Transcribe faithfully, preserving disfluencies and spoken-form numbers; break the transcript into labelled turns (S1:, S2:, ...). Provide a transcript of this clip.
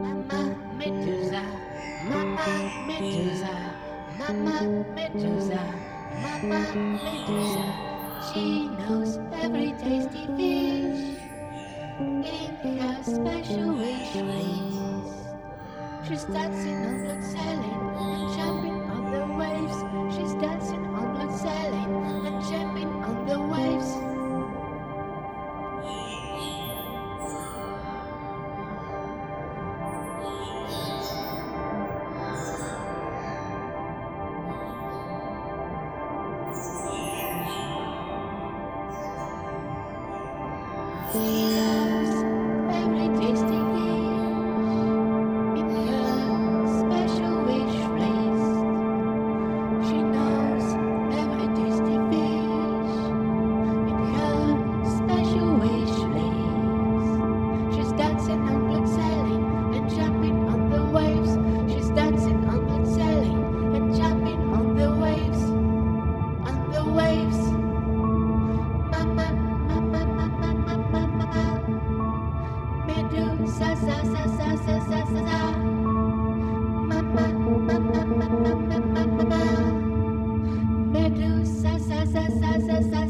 S1: Mama Medusa, Mama Medusa, Mama Medusa, Mama Medusa. She knows every tasty fish in her special wish list. She's dancing on blood sailing and jumping on the waves. She's dancing on blood sailing and jumping on the waves. She loves every tasty fish in her special wish list. She knows every tasty fish in her special wish list. She's dancing on blood sailing and jumping on the waves. She's dancing on blood sailing and jumping on the waves, on the waves. Mama, mama, mama, mama, mama. Medusa, sa, sa, sa, sa, sa, sa, sa. Mama, mama, mama, mama, mama. Medusa, sa, sa, sa, sa, sa.